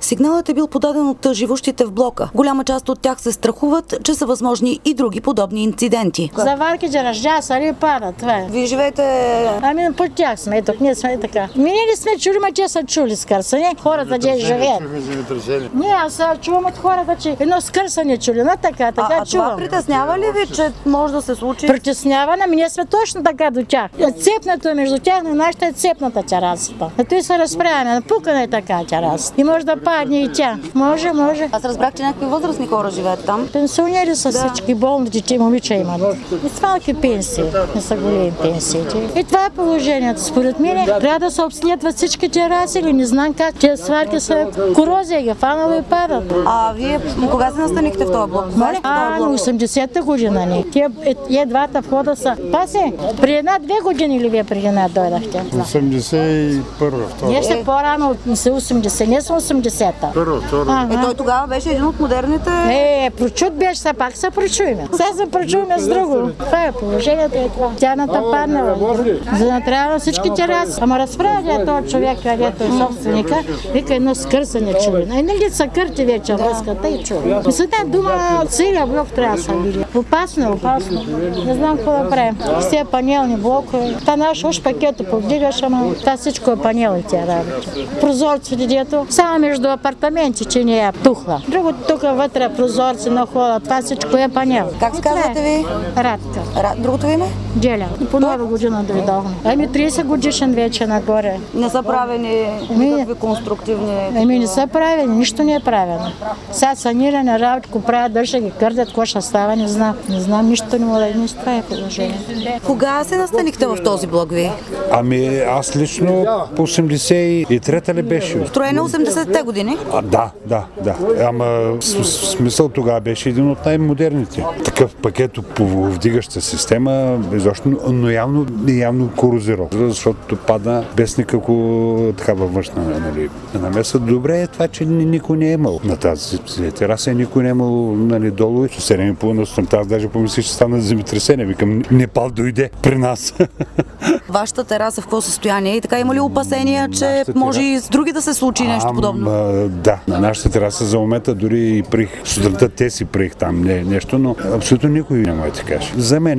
Сигналът е бил подаден от живущите в блока. Голяма част от тях се страхуват, че са възможни и други подобни инциденти. Заварките ръждясали падат, това е. Вие живеете... Ами по тях сме, тук ние сме така. Минали сме чули, ма те са чули скърсане. Хората де живеят. Не, аз чувам от хората, че едно скърсане чули, но така чувам. Това притеснява ли ви, че може да се случи? Притеснява, ами ние сме точно така до тях. Цепнато е между тях, на нашата е цепната терасата. А той се разправяме, напукана е така терасата. И може да падне и тя. Може. Аз разбрах, че някакви възрастни хора живеят там. Пенсионери са всички, болни дете, момича имат. И с малки пенсии, не са големи пенсиите. И това е положението. Според мен трябва да се обследват всички тераси или не знам как. Тези сварки са корозия, ги фанало и падат. А вие кога се настанихте в този блок? На 80-та година ни. Те двата входа са. Пасе, при 1-2 години ли вие преди една дойдахте? 81-а. Ние сте по-рано от 80, не са 80-та. Той тогава беше един от модерните... Прочут беше, все пак се прочуйме. Сега се прочуйме с друго. Това е положението и това. Тяната паднала. За да трябва на всички тераси. Ама разправя този човек, където е собственика, вика едно скърсане чули. Нали са кърти вече връзката и чули. И с една дума целият блок трябва да са били. Опасно. Не знам какво да правим. С тези панелни блокове. Та наш уж пакето повдигаш, ама това всичко е панели тя работа. Прозорците дето, само между апартаменти, че не е тухла. Другото тук вътре прозорци на хода, това всичко е панел. Как се казвате ви? Радка. Другото име? Джеля. По нова година дойдохме. 30 годишен вече нагоре. Не са правени никакви конструктивни... Не са правени, нищо не е правено. Сега саниране работи, ако правят държа ги кърдят, какво ще става, не знам. Не знам, нищо не мога да това е положение. Кога се настанихте в този блок ви? Ами аз лично по 83-та ли беше? Строена 80-те години? Да. Ама смисъл тогава беше един от най-модерните. Такъв пакет по вдигаща система, но явно корозирал, защото падна без никакво такава външна намеса. Добре е това, че никой не е имал на тази тераса, никой не е имал долу. В 7:30 на сутринта аз даже помислих, че стана земетресение. Викам, Непал дойде при нас. Вашата тераса в какво състояние? И така има ли опасения, че може и с други да се случи нещо подобно? Да, на нашата тераса за момента дори и приех сутринта си приех там нещо, но абсолютно никой няма да ти каже. За мен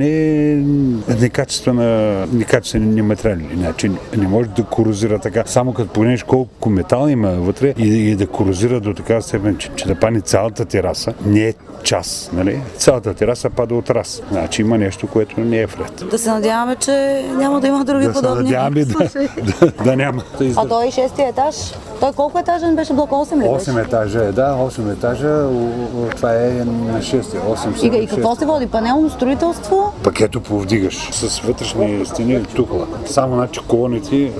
е некачествени материали. Значи не може да корозира така. Само като погледнеш колко метал има вътре и да корозира до такава степен, че да падне цялата тераса. Не е час, нали? Цялата тераса пада от раз. Значи има нещо, което не е вред. Да се надяваме, че няма да има други подобни. Да се надяваме да няма. А той 6-ти етаж? Той колко етажен беше? Блок 8 ли беше? 8 етажа е, да. 8 етажа. Това е на 6-ти. И какво се води? Панелно строителство? Пакето повдигаш с вътрешни стени тухла. Само колоните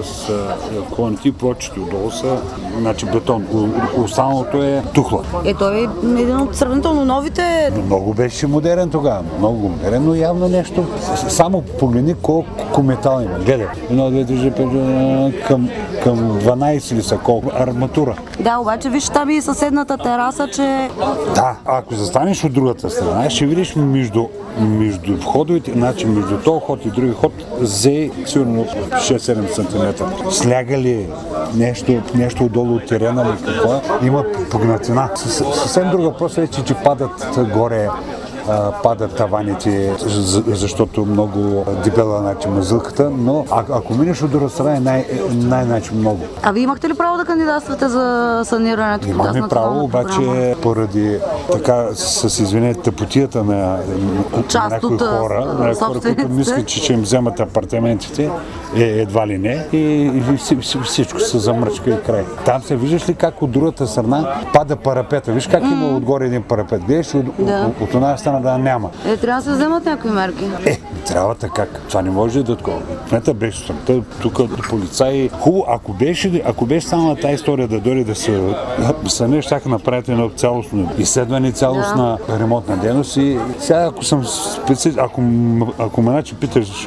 и плочите отдолу са бетон. Останалото е тухла. Той е един от сравнително новите... Много беше модерен тогава. Много модерен, но явно нещо. Само погледни колко метал има. Гледай. 1, 2, 3, 5 към 12 ли са колко? Арматура. Да, обаче виж там и съседната тераса, че... Да, ако застанеш от другата страна, ще видиш между входовете, значи между този ход и други ход, взе сигурно 6-7 см. Слягали нещо отдолу от терена или какво, има погнатина. Съвсем друг въпрос е, че падат горе, падат таваните, защото много дебела мазилката, но ако минеш от друга страна е най-наче много. А вие имахте ли право да кандидатствате за санирането? Имахме право, обаче поради така с извинете тъпотията на някои хора, които мислят, че им вземат апартаментите, едва ли не, и всичко се замръчка и край. Там се виждаш ли как от другата страна пада парапета? Виж как има отгоре един парапет. Гледаш от една страна да няма. Трябва да се вземат някакви мерки. Трябва така. Това не може да е такова. Кмета беше сутринта, тук полицаи. Хубаво, ако беше станала тази история да дойде да се сами щяха направят едно цялостно изследване, цялостна ремонтна дейност и сега ако съм специалист, ако ме питаш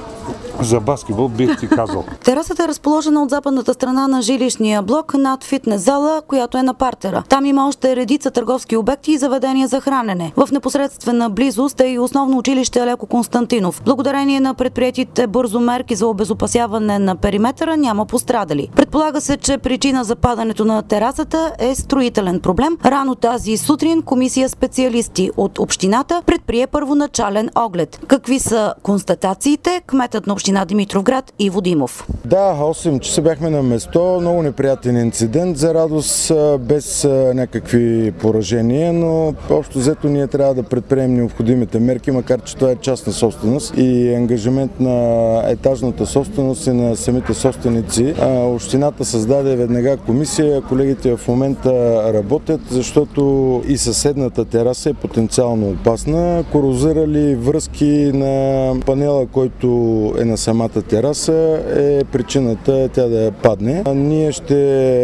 За баскетбол бих ти казал. Терасата е разположена от западната страна на жилищния блок над фитнес зала, която е на партера. Там има още редица търговски обекти и заведения за хранене. В непосредствена близост е и основно училище Алеко Константинов. Благодарение на предприетите бързо мерки за обезопасяване на периметъра няма пострадали. Предполага се, че причина за падането на терасата е строителен проблем. Рано тази сутрин комисия специалисти от общината предприе първоначален оглед. Какви са констатациите? Кметът на община Димитровград Иво Димов. Да, 8 часа бяхме на место. Много неприятен инцидент. За радост без някакви поражения, но общо взето ние трябва да предприемем необходимите мерки, макар че това е частна собственост и ангажимент на етажната собственост и на самите собственици. Общината създаде веднага комисия. Колегите в момента работят, защото и съседната тераса е потенциално опасна. Корозирали връзки на панела, който е на самата тераса, е причината тя да падне. Ние ще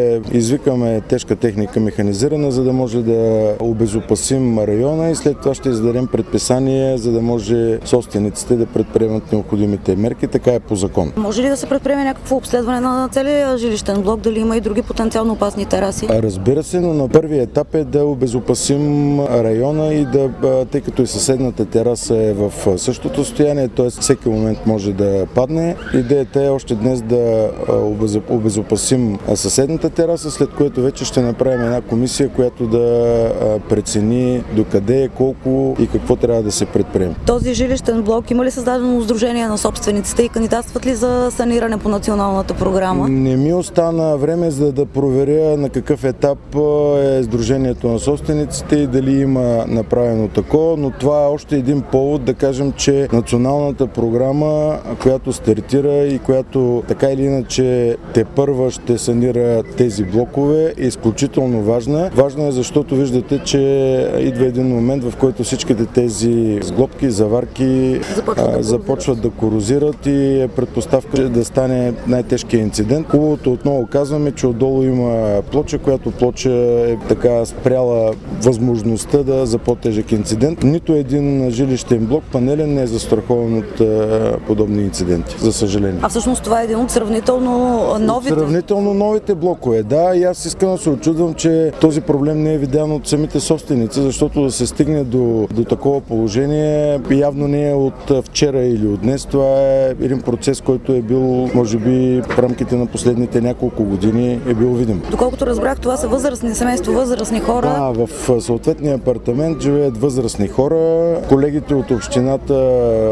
извикаме тежка техника механизирана, за да може да обезопасим района и след това ще издадем предписание, за да може собствениците да предприемат необходимите мерки. Така е по закон. Може ли да се предприеме някакво обследване на целия жилищен блок, дали има и други потенциално опасни тераси? Разбира се, но на първия етап е да обезопасим района и да, тъй като и съседната тераса е в същото състояние, т.е. всеки момент може да падне. Идеята е още днес да обезопасим съседната тераса, след което вече ще направим една комисия, която да прецени докъде, колко и какво трябва да се предприеме. Този жилищен блок има ли създадено сдружение на собствениците и кандидатстват ли за саниране по националната програма? Не ми остана време за да проверя на какъв етап е сдружението на собствениците и дали има направено такова, но това е още един повод да кажем, че националната програма, която стартира и която така или иначе тепърва ще санира тези блокове, е изключително важна. Важна е, защото виждате, че идва един момент, в който всичките тези сглобки, заварки започват да корозират и е предпоставка да стане най-тежкият инцидент. Хубавото отново казваме, че отдолу има плоча, която плоча е така спряла възможността за по-тежък инцидент. Нито един жилищен блок панелен не е застрахован от подобни инциденти, за съжаление. А всъщност това е един от сравнително новите? Сравнително новите блокове, да. И аз искам да се очудвам, че този проблем не е видян от самите собственици, защото да се стигне до такова положение явно не е от вчера или от днес. Това е един процес, който е бил, може би, в рамките на последните няколко години е бил видим. Доколкото разбрах, това са възрастни семейства, възрастни хора. Да, в съответния апартамент живеят възрастни хора. Колегите от общината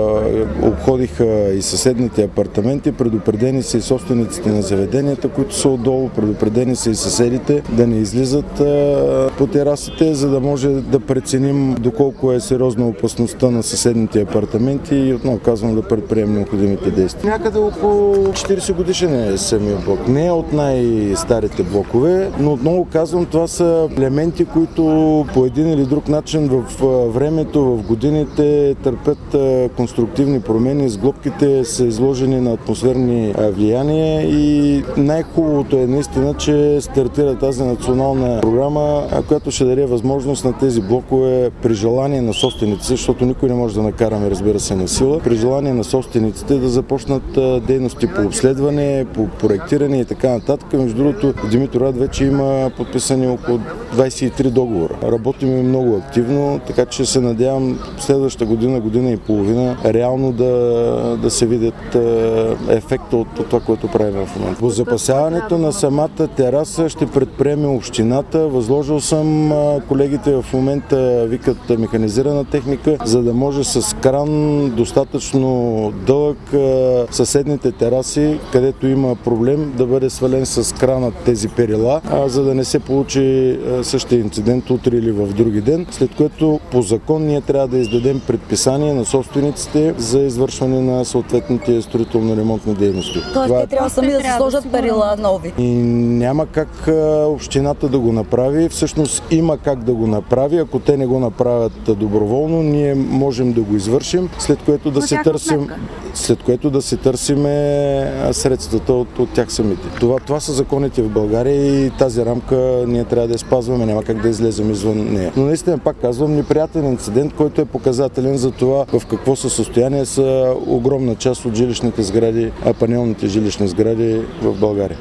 обходиха и съседните апартаменти, предупредени са и собствениците на заведенията, които са отдолу, предупредени са и съседите да не излизат по терасите, за да може да преценим доколко е сериозна опасността на съседните апартаменти и отново казвам да предприемем необходимите действия. Някъде около 40 годишен е самия блок. Не е от най-старите блокове, но отново казвам, това са елементи, които по един или друг начин в времето, в годините търпят конструктивни промени. Сглобките са изложени на атмосферни влияния и най-хубавото е наистина, че стартира тази национална програма, която ще даде възможност на тези блокове при желание на собствениците, защото никой не може да накараме, разбира се, на сила, при желание на собствениците да започнат дейности по обследване, по проектиране и така нататък. Между другото, в Димитровград вече има подписани около 23 договора. Работим много активно, така че се надявам следващата година, година и половина реално да се видят ефекта от това, което правим в момента. По запасяването на самата тераса ще предприеме общината. Възложил съм, колегите в момента викат механизирана техника, за да може с кран достатъчно дълъг съседните тераси, където има проблем, да бъде свален с крана тези перила, за да не се получи същия инцидент утре или в други ден, след което по закон ние трябва да издадем предписание на собствениците за извършване на съответните строително-ремонтни дейности. Тоест те трябва сами да се сложат перила нови. И няма как общината да го направи. Всъщност има как да го направи. Ако те не го направят доброволно, ние можем да го извършим, след което да се търсим средствата от тях самите. Това са законите в България и тази рамка ние трябва да я спазваме, няма как да излезем извън нея. Но наистина, пак казвам, неприятен инцидент, който е показателен за това в какво състояние са огромна част част от жилищните сгради, а панелните жилищни сгради в България.